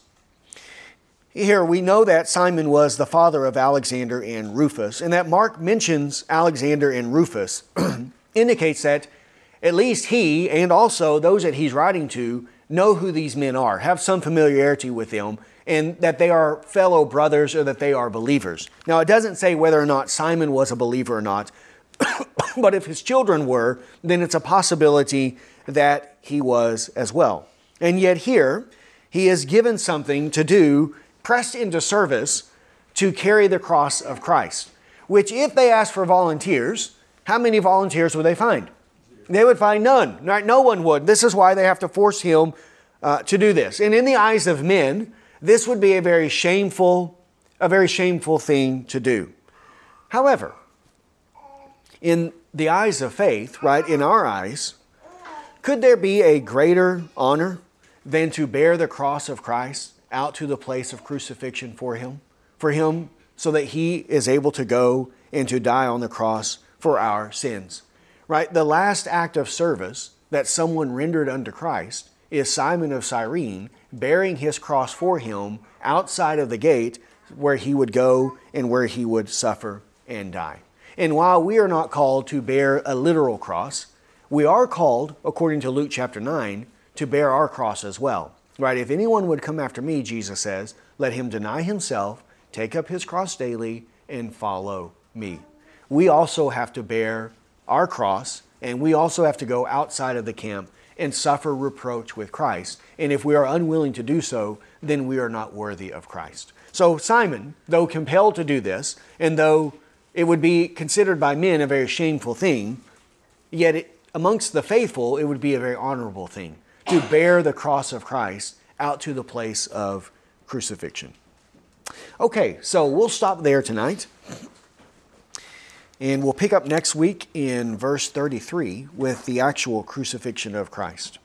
Here we know that Simon was the father of Alexander and Rufus, and that Mark mentions Alexander and Rufus indicates that at least he and also those that he's writing to know who these men are, have some familiarity with them, and that they are fellow brothers or that they are believers. Now, it doesn't say whether or not Simon was a believer or not, but if his children were, then it's a possibility that he was as well. And yet here, he is given something to do, pressed into service to carry the cross of Christ, which if they asked for volunteers, how many volunteers would they find? They would find none, right? No one would. This is why they have to force him uh, to do this. And in the eyes of men, this would be a very shameful, a very shameful thing to do. However, in the eyes of faith, right, in our eyes, could there be a greater honor than to bear the cross of Christ out to the place of crucifixion for him, for him, so that he is able to go and to die on the cross for our sins? Right? The last act of service that someone rendered unto Christ is Simon of Cyrene bearing his cross for him outside of the gate where he would go and where he would suffer and die. And while we are not called to bear a literal cross, we are called, according to Luke chapter nine, to bear our cross as well. Right? If anyone would come after me, Jesus says, let him deny himself, take up his cross daily, and follow me. We also have to bear our cross, and we also have to go outside of the camp and suffer reproach with Christ. And if we are unwilling to do so, then we are not worthy of Christ. So Simon, though compelled to do this, and though it would be considered by men a very shameful thing, yet it, amongst the faithful, it would be a very honorable thing to bear the cross of Christ out to the place of crucifixion. Okay, so we'll stop there tonight. And we'll pick up next week in verse thirty-three with the actual crucifixion of Christ.